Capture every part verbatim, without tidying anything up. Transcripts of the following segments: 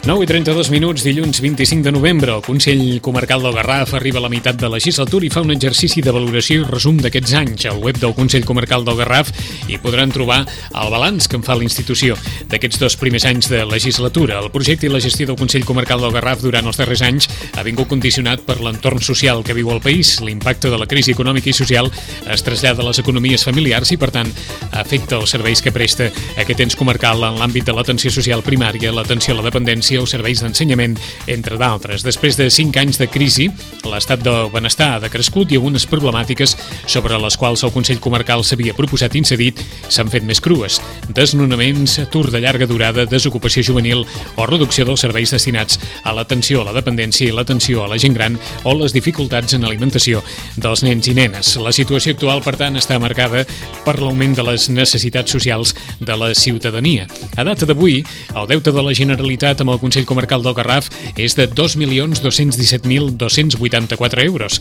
nou i trenta-dos minuts, dilluns vint-i-cinc de novembre. El Consell Comarcal del Garraf arriba a la meitat de legislatura i fa un exercici de valoració i resum d'aquests anys. Al web del Consell Comarcal del Garraf hi podran trobar el balanç que en fa la institució d'aquests dos primers anys de legislatura. El projecte i la gestió del Consell Comarcal del Garraf durant els darrers anys ha vingut condicionat per l'entorn social que viu el país. L'impacte de la crisi econòmica i social es trasllada a les economies familiars i, per tant, afecta els serveis que presta aquest ens comarcal en l'àmbit de l'atenció social primària, l'atenció a la dependència o serveis d'ensenyament, entre d'altres. Després de cinc anys de crisi, l'estat del benestar ha decrescut i algunes problemàtiques sobre les quals el Consell Comarcal s'havia proposat incedit s'han fet més crues. Desnonaments, atur de llarga durada, desocupació juvenil o reducció dels serveis destinats a l'atenció a la dependència i l'atenció a la gent gran o les dificultats en alimentació dels nens i nenes. La situació actual, per tant, està marcada per l'augment de les necessitats socials de la ciutadania. A data d'avui, el deute de la Generalitat amb el Consell Comarcal del Garraf és de dos milions dos-cents disset mil dos-cents vuitanta-quatre euros.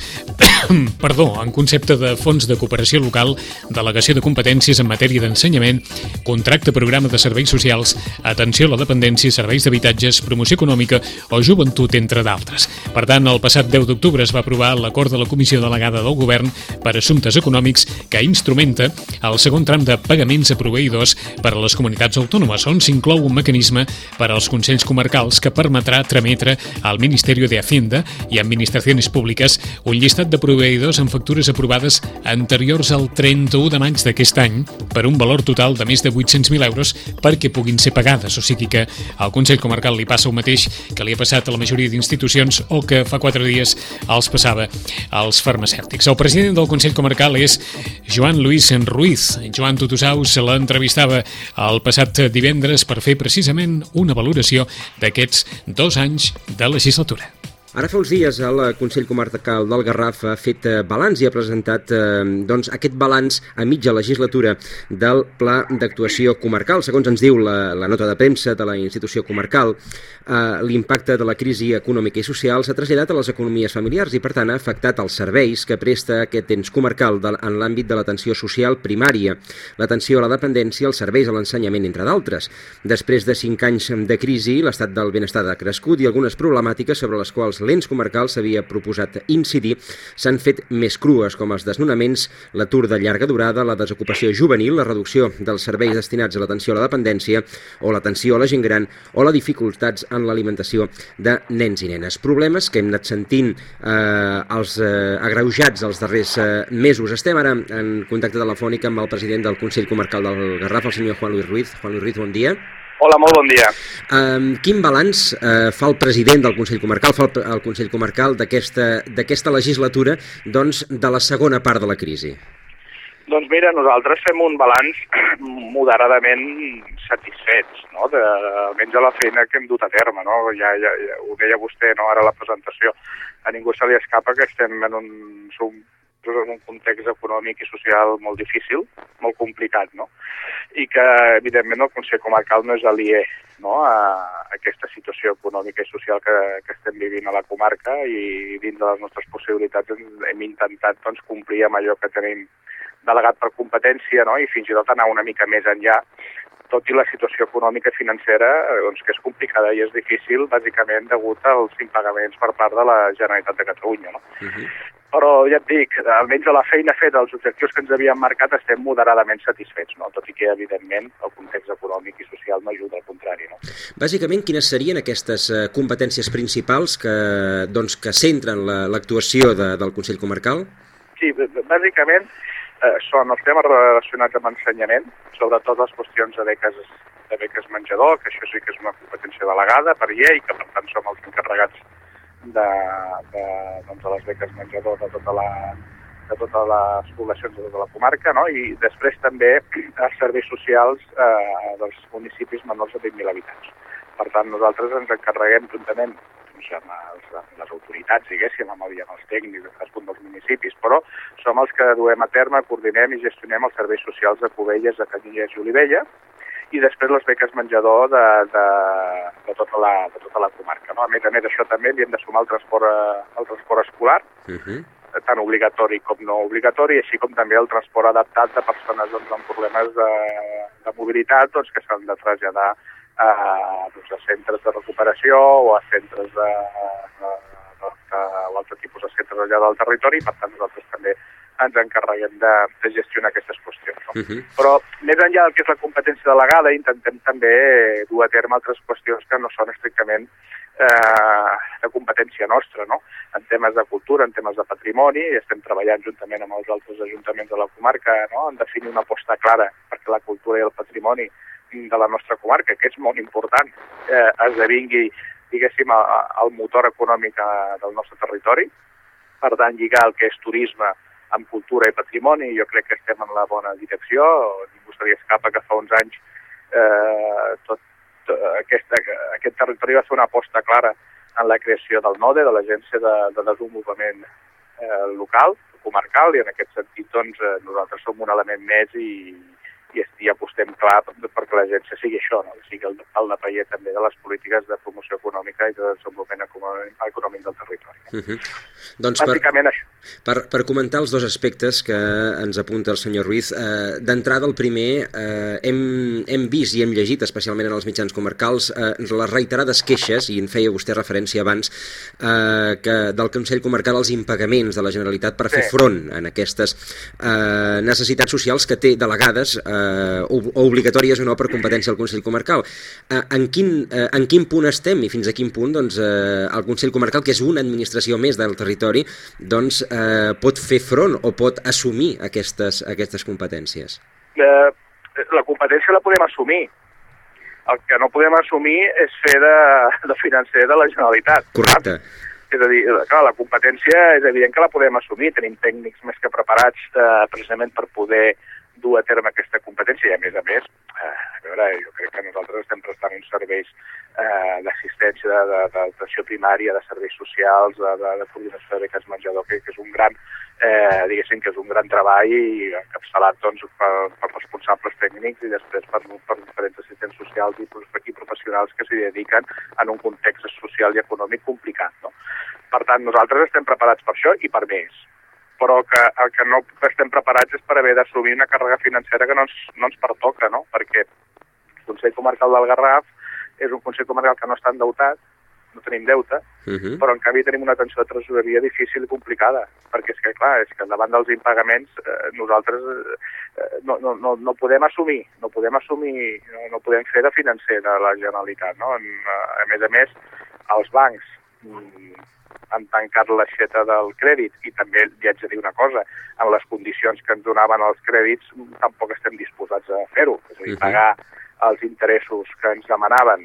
Perdó, en concepte de fons de cooperació local, delegació de competències en matèria d'ensenyament, contracte programa de serveis socials, atenció a la dependència, serveis d'habitatges, promoció econòmica o joventut, entre d'altres. Per tant, el passat deu d'octubre es va aprovar l'acord de la Comissió Delegada del Govern per Assumptes Econòmics que instrumenta el segon tram de pagaments a proveïdors per a les comunitats autònomes, on s'inclou un mecanisme per als consells comarcals que permetrà trametre al Ministerio de Hacienda i Administracions Públiques un llistat de proveïdors amb factures aprovades anteriors al trenta-u de maig d'aquest any per un valor total de més de vuit-cents mil euros perquè puguin ser pagades. O sigui que al Consell Comarcal li passa el mateix que li ha passat a la majoria d'institucions o que fa quatre dies els passava als farmacèutics. El president del Consell Comarcal és Joan Luis Ruiz. Joan Tutusaus l'entrevistava el passat divendres per fer precisament una valoració d'aquests dos anys de legislatura. Ara fa uns dies el Consell Comarcal del Garraf ha fet balanç i ha presentat eh, doncs, aquest balanç a mitja legislatura del Pla d'Actuació Comarcal. Segons ens diu la, la nota de premsa de la institució comarcal, eh, l'impacte de la crisi econòmica i social s'ha traslladat a les economies familiars i, per tant, ha afectat els serveis que presta aquest ens comarcal de, en l'àmbit de l'atenció social primària, l'atenció a la dependència, els serveis a l'ensenyament, entre d'altres. Després de cinc anys de crisi, l'estat del benestar ha crescut i algunes problemàtiques sobre les quals l'ens comarcal s'havia proposat incidir s'han fet més crues, com els desnonaments, l'atur de llarga durada, la desocupació juvenil, la reducció dels serveis destinats a l'atenció a la dependència o l'atenció a la gent gran o les dificultats en l'alimentació de nens i nenes. Problemes que hem anat sentint eh, els eh, agreujats els darrers eh, mesos. Estem ara en contacte telefònic amb el president del Consell Comarcal del Garraf, el senyor Juan Luis Ruiz. Juan Luis Ruiz, bon dia. Hola, molt bon dia. Um, quin balanç uh, fa el president del Consell Comarcal, fa el, el Consell Comarcal d'aquesta d'aquesta legislatura, doncs, de la segona part de la crisi? Doncs mira, nosaltres fem un balanç moderadament satisfets, no? De, almenys de la feina que hem dut a terme, no? Ja, ja, ja ho deia vostè, no? Ara a la presentació. A ningú se li escapa que estem en un, som, en un context econòmic i social molt difícil, molt complicat, no? I que, evidentment, el Consell Comarcal no és aliè, no? a aquesta situació econòmica i social que, que estem vivint a la comarca, i dins de les nostres possibilitats hem intentat doncs, complir amb allò que tenim delegat per competència, no? I fins i tot anar una mica més enllà, tot i la situació econòmica i financera, doncs, que és complicada i és difícil, bàsicament degut als impagaments per part de la Generalitat de Catalunya, no? Uh-huh. Però ja et dic, almenys de la feina feta, els objectius que ens havíem marcat, estem moderadament satisfets, no? Tot i que, evidentment, el context econòmic i social no ajuda, al contrari, no? Bàsicament, quines serien aquestes uh, competències principals que, doncs, que centren la, l'actuació de, del Consell Comarcal? Sí, bàsicament eh, són els temes relacionats amb ensenyament, sobretot les qüestions de beques, de beques menjador, que això sí que és una competència delegada per llei, que per tant som els encarregats de, de, doncs, de les beques menjador de, tota la, de totes les poblacions de tota la comarca, no? I després també els serveis socials eh, dels municipis menors de vint mil habitants. Per tant, nosaltres ens encarreguem juntament doncs, amb, els, amb les autoritats, diguéssim, amb, amb els tècnics de cadascun dels municipis, però som els que duem a terme, coordinem i gestionem els serveis socials de Cubelles, de Canyelles i Olivella, i després les beques menjador de, de, de, tota, la, de tota la comarca, no? A més a més, això també li hem de sumar el transport, el transport escolar, uh-huh. tant obligatori com no obligatori, així com també el transport adaptat de persones doncs, amb problemes de, de mobilitat doncs, que s'han de traslladar a, doncs, a centres de recuperació o a centres de, de, de, de, o altre tipus de centres allà del territori, i per tant nosaltres també ens encarreguem de, de gestionar aquestes qüestions. No? Uh-huh. Però més enllà del que és la competència delegada, intentem també dur a terme altres qüestions que no són estrictament eh, de competència nostra, no? En temes de cultura, en temes de patrimoni, i estem treballant juntament amb els altres ajuntaments de la comarca, no? En definir una aposta clara perquè la cultura i el patrimoni de la nostra comarca, que és molt important, eh, esdevingui, diguéssim, el motor econòmic del nostre territori. Per tant, lligar el que és turisme amb cultura i patrimoni, jo crec que estem en la bona direcció. Ningú se li escapa que fa uns anys eh, tot, tot aquesta, aquest territori va fer una aposta clara en la creació del NODE, de l'Agència de, de Desenvolupament eh, Local, comarcal, i en aquest sentit doncs, eh, nosaltres som un element més i, i, i apostem clar perquè l'agència sigui això, no? Sigui el, el de paller també de les polítiques de promoció econòmica i de desenvolupament econòmic, econòmic del territori. Uh-huh. Doncs bàsicament per, això. Per, per comentar els dos aspectes que ens apunta el senyor Ruiz, eh, d'entrada el primer, eh, hem, hem vist i hem llegit, especialment en els mitjans comarcals, eh, les reiterades queixes, i en feia vostè referència abans, eh, que del Consell Comarcal els impagaments de la Generalitat per fer sí. front en aquestes eh, necessitats socials que té delegades, eh, o obligatòries o no per competència del Consell Comarcal. Eh, en, quin, eh, en quin punt estem i fins a quin punt doncs, eh, el Consell Comarcal, que és una administració més del territori, doncs eh, pot fer front o pot assumir aquestes, aquestes competències? Eh, la competència la podem assumir. El que no podem assumir és fer de, de financer de la Generalitat. Correcte. És a dir, clar, la competència és evident que la podem assumir. Tenim tècnics més que preparats eh, precisament per poder dur a terme aquesta competència, i a més a més, eh, a veure, jo crec que nosaltres estem prestant uns serveis eh, d'assistència, d'atenció primària, de serveis socials, de, de, de coordinació de beques menjador, que, que és un gran, eh, diguéssim que és un gran treball i encapçalat doncs, per, per responsables tècnics i després per, per diferents assistents socials i, i professionals que s'hi dediquen en un context social i econòmic complicat. No? Per tant, nosaltres estem preparats per això i per més. Però que el que no estem preparats és per haver d'assumir una càrrega financera que no ens, no ens pertoca, no? Perquè el Consell Comarcal del Garraf és un Consell Comarcal que no està endeutat, no tenim deute, uh-huh. però en canvi tenim una atenció de tresoreria difícil i complicada, perquè és que, clar, és que davant dels impagaments eh, nosaltres eh, no, no, no, no podem assumir, no podem assumir, no, no podem fer de financer de la Generalitat, no? En, a més a més, els bancs mm, han tancat l'aixeta del crèdit, i també li haig de dir una cosa, en les condicions que ens donaven els crèdits tampoc estem disposats a fer-ho, és a dir, pagar els interessos que ens demanaven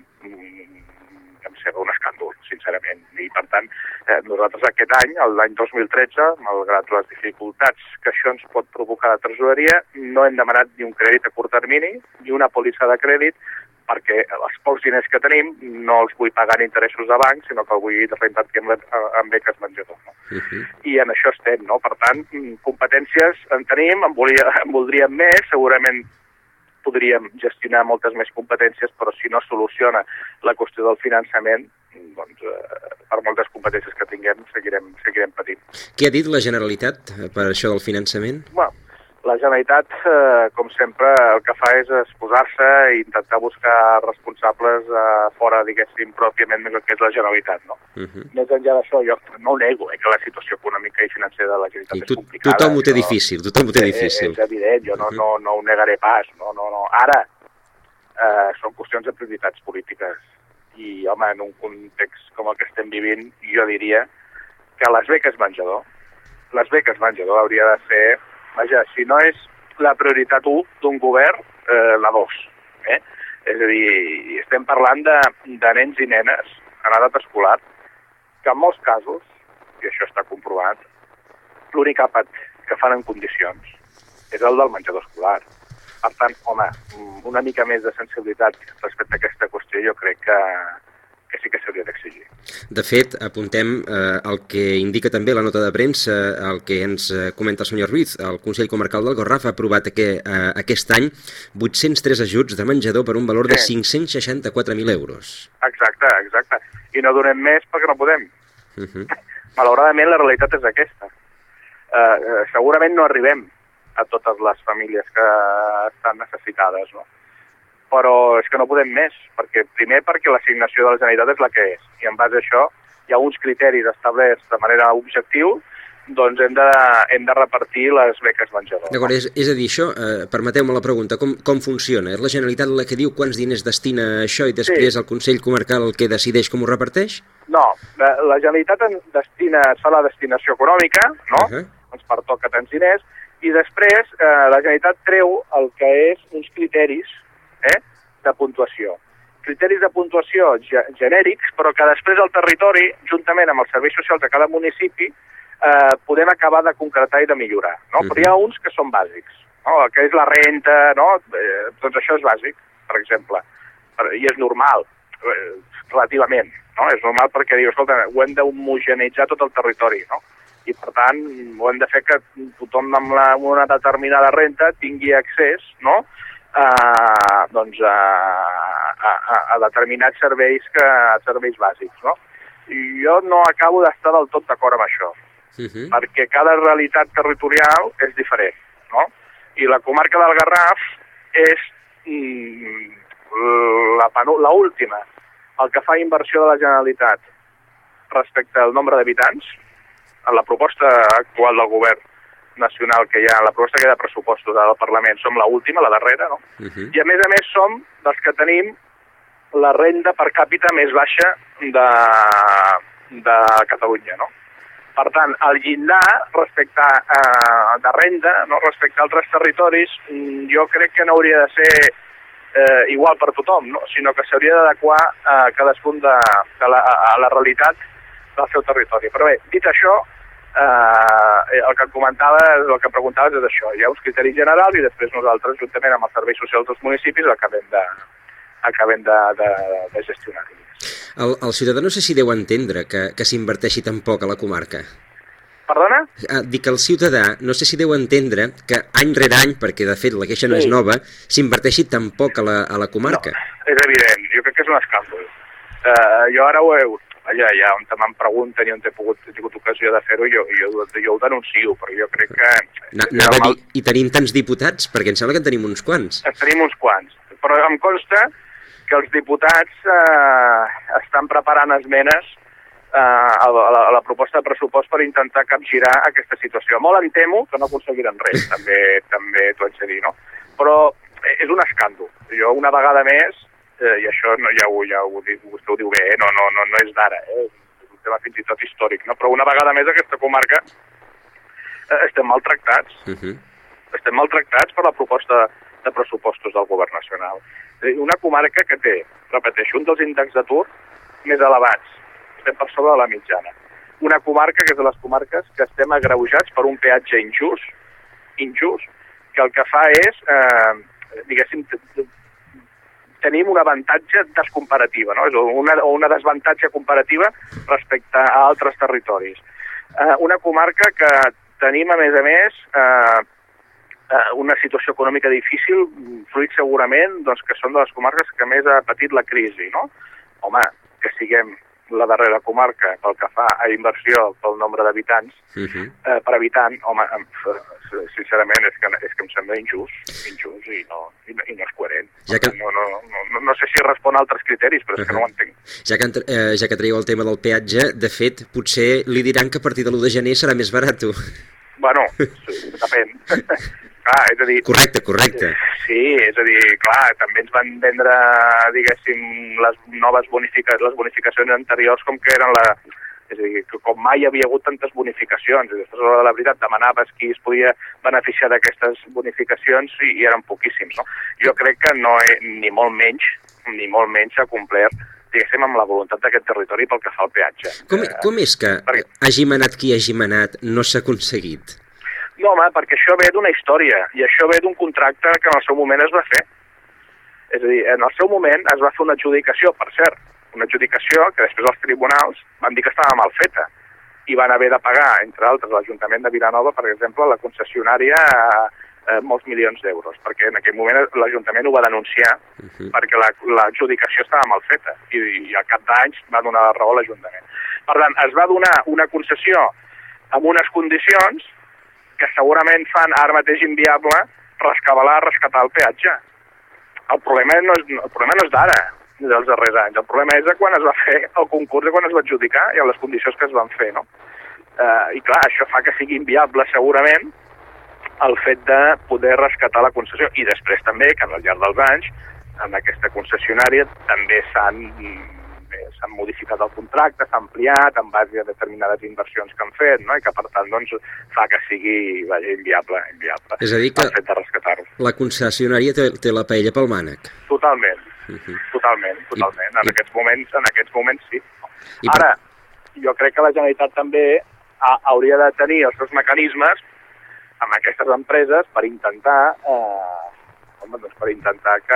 em sembla un escàndol, sincerament, i per tant eh, nosaltres aquest any, l'any dos mil tretze, malgrat les dificultats que això ens pot provocar de tresoreria, no hem demanat ni un crèdit a curt termini ni una pòlissa de crèdit, perquè els pocs diners que tenim no els vull pagar en interessos de banc, sinó que el vull reinvertir en beques menjador. No? Uh-huh. I en això estem, no? Per tant, competències en tenim, en, volia, en voldríem més, segurament podríem gestionar moltes més competències, però si no soluciona la qüestió del finançament, doncs eh, per moltes competències que tinguem seguirem, seguirem patint. Què ha dit la Generalitat per això del finançament? Bueno, la Generalitat, eh, com sempre, el que fa és exposar-se i intentar buscar responsables eh, fora, diguéssim, pròpiament del que és la Generalitat, no? Uh-huh. Més enllà d'això, jo no ho nego, eh, que la situació econòmica i financera de la Generalitat I tu, és complicada. Tothom ho té això, difícil, tothom ho té difícil. És evident, jo no, uh-huh. no, no ho negaré pas, no, no, no. Ara, eh, són qüestions de prioritats polítiques i, home, en un context com el que estem vivint, jo diria que les beques menjador, les beques menjador hauria de ser, vaja, si no és la prioritat u d'un govern, eh, la dos. Eh? És a dir, estem parlant de, de nens i nenes en edat escolar, que en molts casos, i això està comprovat, l'únic àpat que fan en condicions és el del menjador escolar. Per tant, home, una mica més de sensibilitat respecte a aquesta qüestió jo crec que, que sí que s'hauria d'exigir. De fet, apuntem eh, el que indica també la nota de premsa, el que ens eh, comenta el senyor Ruiz. El Consell Comarcal del Garraf ha aprovat que, eh, aquest any vuit-cents tres ajuts de menjador per un valor sí. de cinc-cents seixanta-quatre mil euros. Exacte, exacte. I no donem més perquè no podem. Uh-huh. Malauradament la realitat és aquesta. Eh, segurament no arribem a totes les famílies que estan necessitades, no? però és que no podem més, perquè primer perquè l'assignació de la Generalitat és la que és, i en base a això hi ha uns criteris establerts de manera objectiu, doncs hem de, hem de repartir les beques menjador. D'acord, és, és a dir, això, eh, permeteu-me la pregunta, com, com funciona? És la Generalitat la que diu quants diners destina a això i després sí. El Consell Comarcal el que decideix com ho reparteix? No, la, la Generalitat en destina, fa la destinació econòmica, no? Uh -huh. Ens pertoca tants diners, i després eh, la Generalitat treu el que és uns criteris eh, de puntuació. Criteris de puntuació ge genèrics, però que després el territori, juntament amb els serveis socials de cada municipi, Eh, podem acabar de concretar i de millorar, no? Uh -huh. Però hi ha uns que són bàsics, no? El que és la renta, no? Eh, doncs això és bàsic, per exemple, i és normal, eh, relativament, no? És normal perquè diu, escolta, ho hem d'homogeneitzar tot el territori, no? I per tant, ho hem de fer que tothom amb, la, amb una determinada renta tingui accés, no? A, doncs a, a, a, a determinats serveis, que, serveis bàsics, no? I jo no acabo d'estar del tot d'acord amb això. Uh-huh. Perquè cada realitat territorial és diferent, no? I la comarca del Garraf és mm, la última, el que fa inversió de la Generalitat respecte al nombre d'habitants, en la proposta actual del govern nacional que hi ha, la proposta que hi ha de pressupostos del Parlament, som la última, la darrera, no? Uh-huh. I a més a més som dels que tenim la renda per càpita més baixa de, de Catalunya, no? Per tant, el llindar respecte a, de renda, no, respecte a altres territoris, jo crec que no hauria de ser eh, igual per tothom, no? Sinó que s'hauria d'adequar a cadascun de, de la, a la realitat del seu territori. Però bé, dit això, eh, el que comentaves, el que preguntaves és això. Hi ha uns criteris generals i després nosaltres, juntament amb els serveis socials dels municipis, acabem de, acabem de, de, de gestionar. El, el ciutadà no sé si deu entendre que, que s'inverteixi tan poc a la comarca. Perdona? Ah, dic que el ciutadà no sé si deu entendre que any rere any, perquè de fet la queixa no sí. és nova, s'inverteixi tan poc a la, a la comarca. No, és evident, jo crec que és un escàndol. Uh, jo ara ho he... Allà, ja on me'n pregunten i on he, pogut, he tingut ocasió de fer-ho, jo, jo, jo ho denuncio, però jo crec que... Anava a dir, i tenim tants diputats? Perquè em sembla que en tenim uns quants. En tenim uns quants, però em consta que els diputats eh, estan preparant esmenes eh, a, la, a la proposta de pressupost per intentar capgirar aquesta situació. Molt em temo que no aconseguiran res, també també t'ho haig de dir, no? Però és un escàndol. Jo una vegada més, eh, i això no, ja, ho, ja ho, vostè ho diu bé, eh? no, no, no, no és d'ara, eh? És un tema fins i tot històric, no? Però una vegada més aquesta comarca eh, estem maltractats. Uh-huh. Estem maltractats per la proposta de pressupostos del govern nacional. Una comarca que té, repeteixo, un dels índexs d'atur més elevats. Estem per sobre de la mitjana. Una comarca que és de les comarques que estem agreujats per un peatge injust, injust, que el que fa és, eh, diguéssim, tenim un avantatge descomparativa, no? És una, o una desavantatge comparativa respecte a altres territoris. Eh, una comarca que tenim, a més a més, eh, una situació econòmica difícil, fruit segurament doncs, que són de les comarques que més ha patit la crisi, no? Home, que siguem la darrera comarca pel que fa a inversió pel nombre d'habitants, uh-huh. eh, per habitant, home, sincerament és que, és que em sembla injust, injust i no, i no, i no és coherent. Ja que... no, no, no, no sé si respon a altres criteris, però és uh-huh. que no ho entenc. Ja que, eh, ja que traieu el tema del peatge, de fet, potser li diran que a partir de l'u de gener serà més barat. Bueno, sí, depèn. Clar, és a dir... Correcte, correcte. Sí, és a dir, clar, també ens van vendre, diguéssim, les noves bonificacions, les bonificacions anteriors com que eren la... És a dir, que com mai hi havia hagut tantes bonificacions. I després, a l'hora de la veritat, demanaves qui es podia beneficiar d'aquestes bonificacions i, i eren poquíssims, no? Jo crec que no he, ni molt menys, ni molt menys s'ha complert, diguéssim, amb la voluntat d'aquest territori pel que fa al peatge. Com, eh, com és que perquè... hagi manat qui hagi manat no s'ha aconseguit? No, home, perquè això ve d'una història, i això ve d'un contracte que en el seu moment es va fer. És a dir, en el seu moment es va fer una adjudicació, per cert, una adjudicació que després els tribunals van dir que estava mal feta, i van haver de pagar, entre altres, l'Ajuntament de Vilanova, per exemple, la concessionària eh, molts milions d'euros, perquè en aquell moment l'Ajuntament ho va denunciar uh-huh. perquè l'adjudicació estava mal feta, i, i al cap d'anys va donar la raó a l'Ajuntament. Per tant, es va donar una concessió amb unes condicions que segurament fan ara mateix inviable rescabalar, rescatar el peatge. el problema no és, el problema no és d'ara, dels darrers anys. El problema és de quan es va fer el concurs, de quan es va adjudicar i a les condicions que es van fer, no? Eh, I clar, això fa que sigui inviable segurament el fet de poder rescatar la concessió. I després també que al llarg dels anys en aquesta concessionària també s'han s'han modificat el contracte, s'ha ampliat en base a determinades inversions que han fet, no? I que per tant doncs, fa que sigui vaja, inviable, inviable és a dir que el fet de rescatar-ho. La concessionària té, té la paella pel mànec. Totalment, uh -huh. totalment, totalment. En I, aquests moments, en aquests moments sí. I Ara, jo crec que la Generalitat també ha, hauria de tenir els seus mecanismes amb aquestes empreses per intentar, eh, home, doncs per intentar que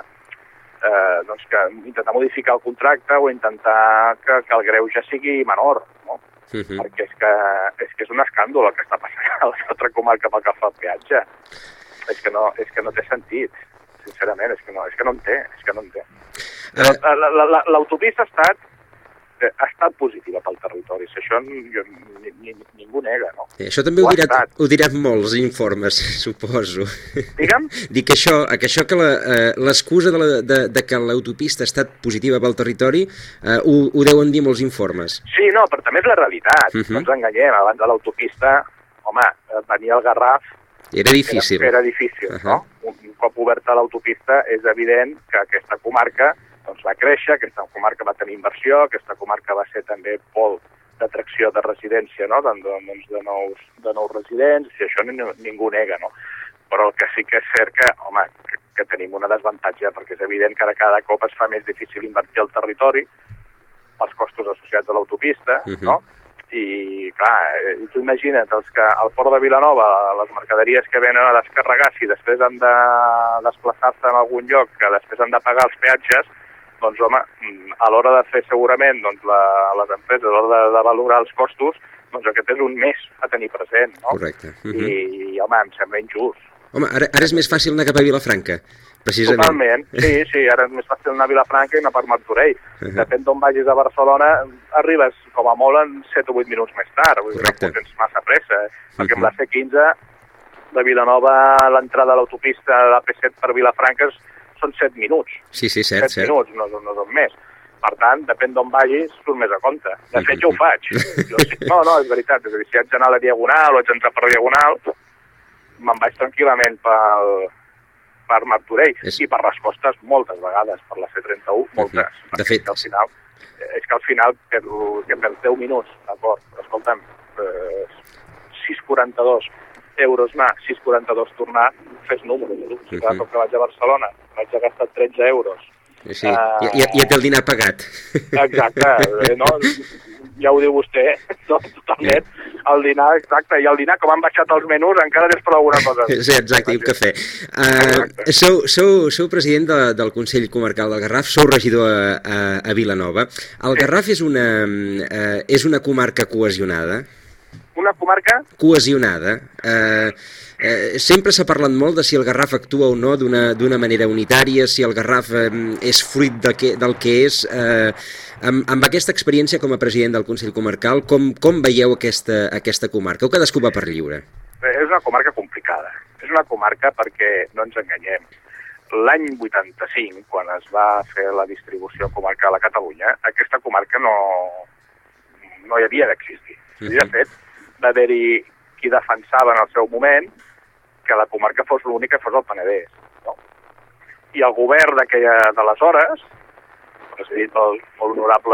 Eh, doncs que intentar modificar el contracte o intentar que, que el greuge sigui menor, no? Uh -huh. Perquè és que, és que és un escàndol el que està passant a la nostra comarca pel que fa al peatge. És que no, és que no té sentit, sincerament, és que no, és que no en té, és que no en té. Uh... L'autopista ha estat ha estat positiva pel territori, això jo, ni, ni, ningú nega, no? Sí, això també ho, ho, diran, ho diran molts informes, suposo. Digue'm? Dic que això, que, això que l'excusa de, de, de que l'autopista ha estat positiva pel territori eh, ho, ho deuen dir molts informes. Sí, no, però també és la realitat, uh -huh. no ens enganyem, abans de l'autopista, home, venia el Garraf... Era difícil. Era, era difícil, uh -huh. no? Un, un cop oberta l'autopista és evident que aquesta comarca doncs va créixer, aquesta comarca va tenir inversió, aquesta comarca va ser també pol d'atracció de residència, no? doncs, de, nous, de nous residents, i això ningú nega, no? Però el que sí que és cert que, home, que, que tenim una desavantatge, perquè és evident que ara cada cop es fa més difícil invertir al territori, els costos associats a l'autopista, uh -huh. no? I, clar, tu imagina't, els que al port de Vilanova, les mercaderies que venen a descarregar, si després han de desplaçar-se en algun lloc, que després han de pagar els peatges, doncs, home, a l'hora de fer segurament doncs, la, les empreses, a l'hora de, de valorar els costos, doncs aquest és un més a tenir present, no? Correcte. Uh -huh. I, I, home, em sembla injust. Home, ara, ara és més fàcil anar cap a Vilafranca, precisament. Totalment, sí, sí, ara és més fàcil anar a Vilafranca i anar per Martorell. Uh -huh. Depèn d'on vagis a Barcelona, arribes com a molt en set o vuit minuts més tard, vull dir, no tens massa pressa, eh? Perquè amb la C quinze de Vilanova a l'entrada a l'autopista de la P set per Vilafranca són set minuts. Sí, sí, cert, set minuts, no, no són més. Per tant, depèn d'on vagis, surt més a compte. De fet, jo ho faig. Jo, no, no, és veritat. És a dir, si haig d'anar a la Diagonal o haig d'entrar per Diagonal, me'n vaig tranquil·lament pel, per Martorell. És... I per respostes moltes vegades, per la C trenta u, moltes. Uh -huh. De fet... Que al final, és que al final perdo, que perds deu minuts, d'acord? Escolta'm, eh, sis coma quaranta-dos euros anar, sis coma quaranta-dos tornar, fes números. Si cada cop que vaig a Barcelona vaig a gastar tretze euros. Sí, uh, ja, ja, ja té el dinar pagat. Exacte, no? Ja ho diu vostè, no? Totalment. El dinar, exacte, i el dinar, com han baixat els menús, encara des per alguna cosa. Sí, exacte, i un cafè. Uh, sou, sou, sou president de, del Consell Comarcal del Garraf, sou regidor a, a, a Vilanova. El Garraf és una, uh, és una comarca cohesionada? Una comarca? Cohesionada. Eh, eh, sempre s'ha parlat molt de si el Garraf actua o no d'una manera unitària, si el Garraf eh, és fruit de que, del que és. Eh, amb, amb aquesta experiència com a president del Consell Comarcal, com, com veieu aquesta, aquesta comarca? O cadascú va per lliure? És una comarca complicada. És una comarca perquè, no ens enganyem, l'any vuitanta-cinc, quan es va fer la distribució comarcal a Catalunya, aquesta comarca no, no hi havia d'existir. Uh -huh. I, de fet, va haver-hi qui defensava en el seu moment que la comarca fos l'única que fos el Penedès. No? I el govern d'aleshores, presidit pel molt honorable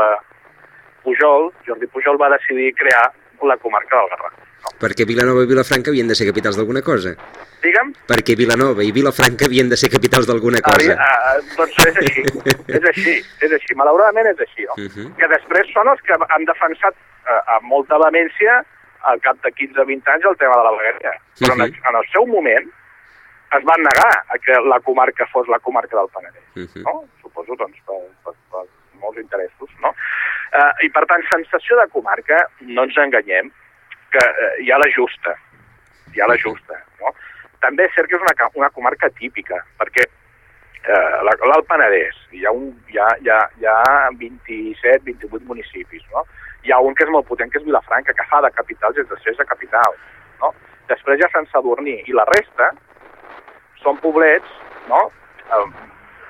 Pujol, Jordi Pujol, va decidir crear la comarca del Garraf. No? Perquè Vilanova i Vilafranca havien de ser capitals d'alguna cosa. Digue'm? Perquè Vilanova i Vilafranca havien de ser capitals d'alguna cosa. Ah, doncs és així, és així, és així. Malauradament és així, no? Uh -huh. Que després són els que han defensat eh, amb molta vehemència al cap de quinze a vint anys el tema de la vegueria. Però uh -huh. en, en el seu moment es van negar a que la comarca fos la comarca del Penedès. Uh -huh. No? Suposo, doncs, per, per, per molts interessos, no? Eh, I, per tant, sensació de comarca, no ens enganyem, que eh, hi ha la justa. Hi ha la justa, no? També és cert que és una, una comarca típica, perquè eh, l'Alt Penedès, hi ha, un, hi, ha, hi, ha, hi ha vint-i-set, vint-i-vuit municipis, no? Hi ha un que és molt potent, que és Vilafranca, que fa de capital, és de ser de capital, no? Després hi ha Sant Sadurní, i la resta són poblets, no?,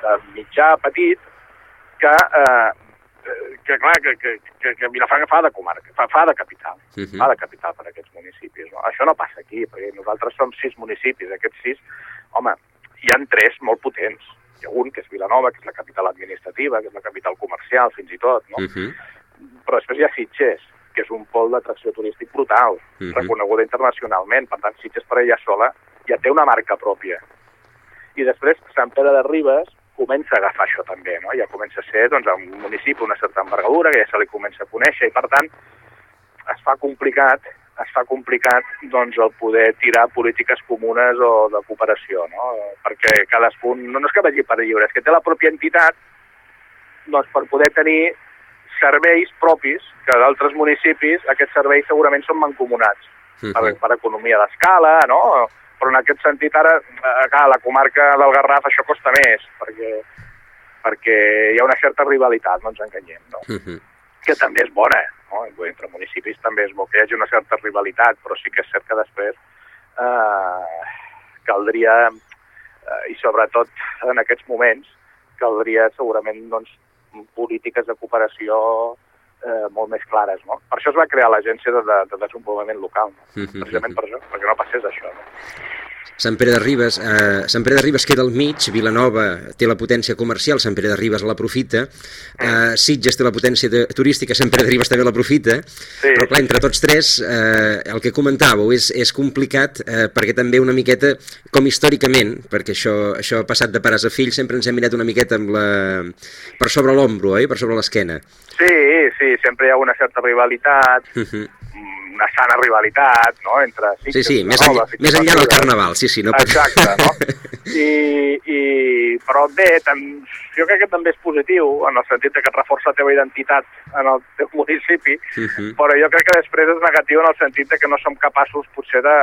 de mitjà, petit, que, eh, que clar, que, que, que, que Vilafranca fa de comarca, fa, fa de capital, uh-huh. fa de capital per a aquests municipis. No? Això no passa aquí, perquè nosaltres som sis municipis, aquests sis, home, hi ha tres molt potents. Hi ha un, que és Vilanova, que és la capital administrativa, que és la capital comercial, fins i tot, no? Uh-huh. Però després hi ha Sitges, que és un pol d'atracció turístic brutal, uh-huh. reconeguda internacionalment. Per tant, Sitges per ella sola ja té una marca pròpia. I després Sant Pere de Ribes comença a agafar això també, no? Ja comença a ser doncs, un municipi una certa envergadura, que ja se li comença a conèixer, i per tant es fa complicat, es fa complicat doncs, el poder tirar polítiques comunes o de cooperació, no? Perquè cadascun, no, no és que vagi per lliure, és que té la pròpia entitat doncs, per poder tenir serveis propis, que d'altres municipis aquests serveis segurament són mancomunats, uh-huh. per, per economia d'escala, no? Però en aquest sentit ara, a la comarca del Garraf això costa més, perquè, perquè hi ha una certa rivalitat, no ens enganyem, no? Uh-huh. Que també és bona, no? Entre municipis també és bo que hi hagi una certa rivalitat, però sí que és cert que després eh, caldria, eh, i sobretot en aquests moments, caldria segurament doncs, polítiques de cooperació eh, molt més clares, no? Per això es va crear l'Agència de, de, de Desenvolupament Local, no? Mm-hmm. Precisament per això, perquè no passés això, no? Sant Pere de Ribes, eh, Sant Pere de Ribes queda al mig, Vilanova té la potència comercial, Sant Pere de Ribes l'aprofita, eh, Sitges té la potència de, turística, Sant Pere de Ribes també l'aprofita, sí. Però clar, entre tots tres, eh, el que comentàveu és, és complicat eh, perquè també una miqueta, com històricament, perquè això, això ha passat de pares a fills, sempre ens hem mirat una miqueta amb la... per sobre l'ombro, oi? Per sobre l'esquena. Sí, sí, sempre hi ha una certa rivalitat, uh-huh. una sana rivalitat, no?, entre Sitges, sí, sí, més Nova, enllà, més enllà del carnaval, sí, sí. No pot... Exacte, no? I, i, però bé, tam, jo crec que també és positiu, en el sentit que et reforça la teva identitat en el teu municipi, uh-huh. però jo crec que després és negatiu en el sentit de que no som capaços, potser, de,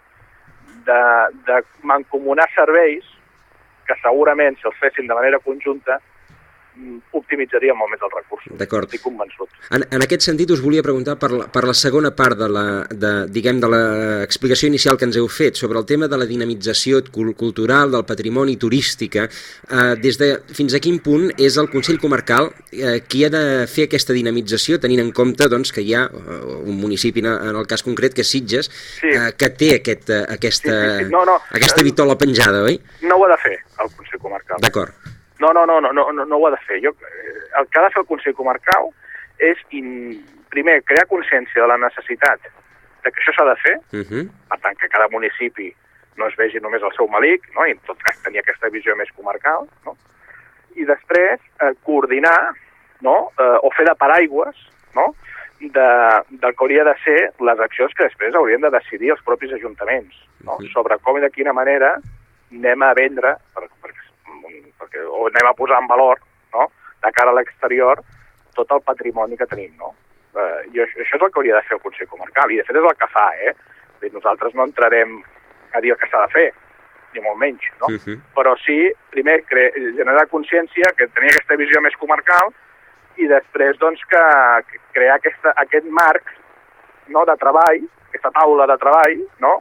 de, de mancomunar serveis que segurament, si els fessin de manera conjunta, optimitzaria molt més els recursos. D'acord. Estic convençut. En, en aquest sentit us volia preguntar per la, per la segona part de la, de, diguem, de l'explicació inicial que ens heu fet sobre el tema de la dinamització cultural, del patrimoni turística. Eh, des de fins a quin punt és el Consell Comarcal eh, qui ha de fer aquesta dinamització, tenint en compte doncs, que hi ha uh, un municipi, en el cas concret, que és Sitges, sí. eh, que té aquest, uh, aquesta, sí, sí, sí. No, no. aquesta vitola penjada, oi? No ho ha de fer el Consell Comarcal. D'acord. No, no, no, no, no, no ho ha de fer. Jo, el que ha de fer el Consell Comarcal és, in, primer, crear consciència de la necessitat de que això s'ha de fer, uh-huh. per tant, que cada municipi no es vegi només el seu malic, no? I en tot cas tenir aquesta visió més comarcal, no? I després eh, coordinar, no? eh, o fer de paraigües, no? de, del que hauria de ser les accions que després haurien de decidir els propis ajuntaments, no? Uh-huh. Sobre com i de quina manera anem a vendre, per, per, perquè o anem a posar en valor, no?, de cara a l'exterior tot el patrimoni que tenim, no? Eh, i això, això és el que hauria de fer el Consell Comarcal, i de fet és el que fa, eh? Bé, nosaltres no entrarem a dir el que s'ha de fer, ni molt menys, no? Uh-huh. Però sí, primer, cre generar consciència, que tenir aquesta visió més comarcal, i després, doncs, que, que crear aquesta, aquest marc, no?, de treball, aquesta taula de treball, no?,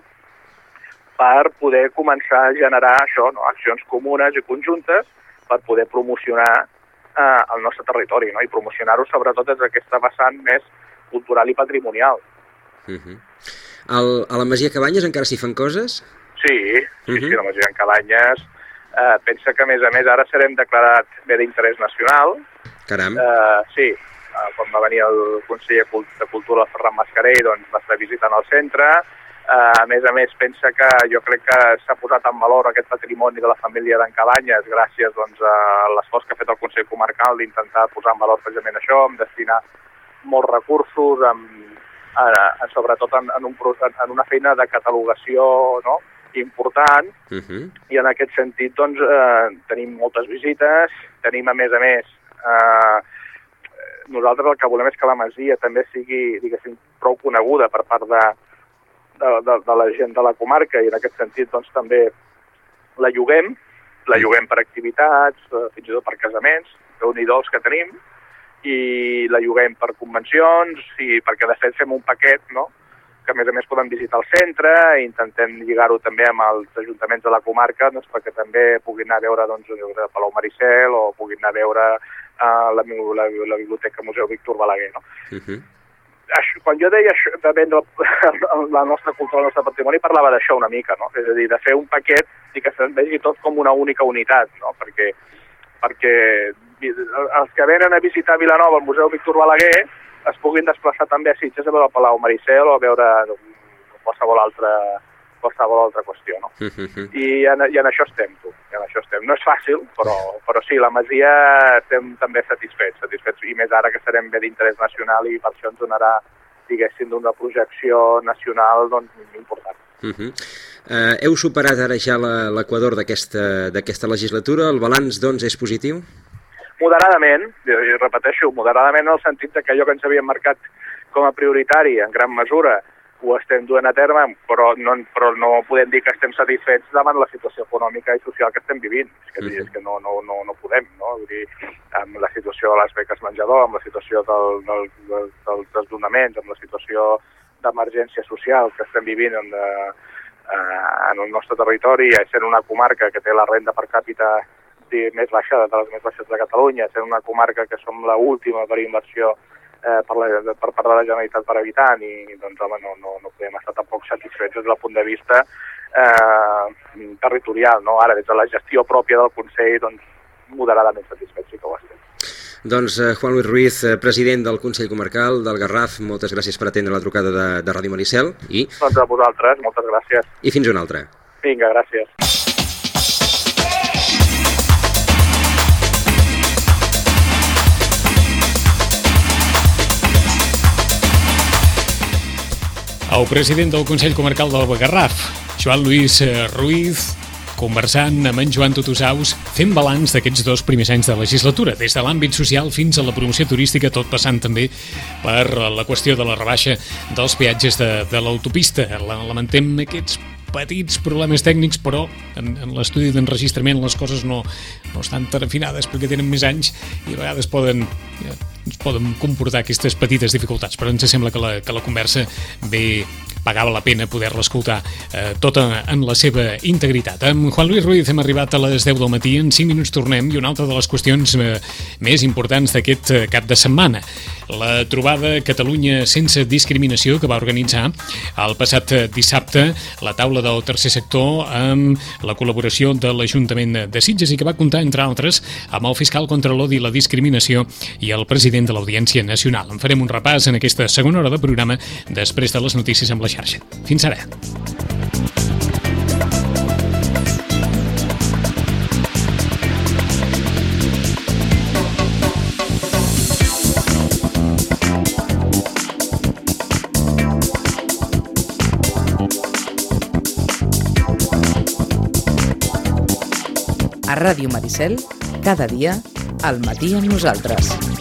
per poder començar a generar això, no? Accions comunes i conjuntes per poder promocionar eh, el nostre territori, no? I promocionar-ho sobretot des d'aquesta vessant més cultural i patrimonial. Uh-huh. El, a la Masia Cabanyes encara s'hi fan coses? Sí, sí, uh-huh. sí, la Masia Cabanyes eh, pensa que a més a més ara serem declarat bé d'interès nacional. Caram. Eh, sí, eh, quan va venir el conseller de Cultura, el Ferran Mascarell, doncs va estar visitant el centre. Uh, a més a més, pensa que jo crec que s'ha posat en valor aquest patrimoni de la família d'en Cabanyes gràcies doncs, a l'esforç que ha fet el Consell Comarcal d'intentar posar en valor precisament això, en destinar molts recursos, en, en, en, sobretot en, en, un, en una feina de catalogació, no?, important, uh-huh. I en aquest sentit doncs, eh, tenim moltes visites, tenim a més a més, eh, nosaltres el que volem és que la Masia també sigui, diguéssim, prou coneguda per part de De, de, de la gent de la comarca, i en aquest sentit doncs també la lloguem, la lloguem per activitats, fins i tot per casaments, déu-n'hi-do que tenim, i la lloguem per convencions, i perquè de fet fem un paquet, no?, que a més a més poden visitar el centre, i intentem lligar-ho també amb els ajuntaments de la comarca, doncs, perquè també puguin anar a veure doncs, el Palau Maricel o puguin anar a veure uh, la, la, la Biblioteca Museu Víctor Balaguer. No? Uh-huh. Això, quan jo deia això, de vendre la nostra cultura, el nostre patrimoni, parlava d'això una mica, no? És a dir, de fer un paquet i que se'n vegi tot com una única unitat, no? Perquè, perquè els que venen a visitar Vilanova, el Museu Víctor Balaguer, es puguin desplaçar també a Sitges a veure el Palau Maricel o a veure qualsevol altra, qualsevol altra qüestió, no? Uh-huh. I, en, I en això estem, tu. I en això estem. No és fàcil, però, però sí, la Masia estem també satisfets, satisfets, i més ara que serem bé d'interès nacional i per això ens donarà, diguéssim, d'una projecció nacional doncs, important. Uh-huh. Uh, heu superat ara ja l'equador d'aquesta legislatura, el balanç doncs és positiu? Moderadament, i repeteixo, moderadament en el sentit que allò que ens havíem marcat com a prioritari en gran mesura ho estem duent a terme, però no, però no podem dir que estem satisfets davant la situació econòmica i social que estem vivint. És que, uh-huh. és que no, no, no, no podem, no? Vull dir, amb la situació de les beques menjador, amb la situació del, del, del, dels desnonaments, amb la situació d'emergència social que estem vivint en, de, eh, en el nostre territori, sent una comarca que té la renda per càpita més baixa, de les més baixes de Catalunya, sent una comarca que som l'última per inversió eh, per, la, per part de la Generalitat per habitant, i doncs home, no, no, no podem estar tampoc satisfets des del punt de vista eh, territorial, no? Ara, des de la gestió pròpia del Consell, doncs moderadament satisfets sí que ho estem. Doncs eh, Juan Luis Ruiz, president del Consell Comarcal del Garraf, moltes gràcies per atendre la trucada de, de Ràdio Maricel. I... Doncs a vosaltres, moltes gràcies. I fins una altra. Vinga, gràcies. El president del Consell Comarcal del Garraf, Juan Luis Ruiz, conversant amb en Joan Tutusaus, fent balanç d'aquests dos primers anys de legislatura, des de l'àmbit social fins a la promoció turística, tot passant també per la qüestió de la rebaixa dels peatges de, de l'autopista. Lamentem aquests petits problemes tècnics, però en, en l'estudi d'enregistrament les coses no, no estan tan afinades perquè tenen més anys i a vegades poden, ja, ens poden comportar aquestes petites dificultats, però ens sembla que la, que la conversa bé pagava la pena poder-la escoltar eh, tota en la seva integritat. Amb Juan Luis Ruiz hem arribat a les deu del matí, en cinc minuts tornem, i una altra de les qüestions eh, més importants d'aquest eh, cap de setmana, la trobada Catalunya sense discriminació que va organitzar el passat dissabte la taula del tercer sector amb la col·laboració de l'Ajuntament de Sitges i que va comptar, entre altres, amb el fiscal contra l'odi i la discriminació i el president de l'Audiència Nacional. En farem un repàs en aquesta segona hora de programa després de les notícies amb la xarxa. Fins ara. A Ràdio Maricel, cada dia, al matí amb nosaltres.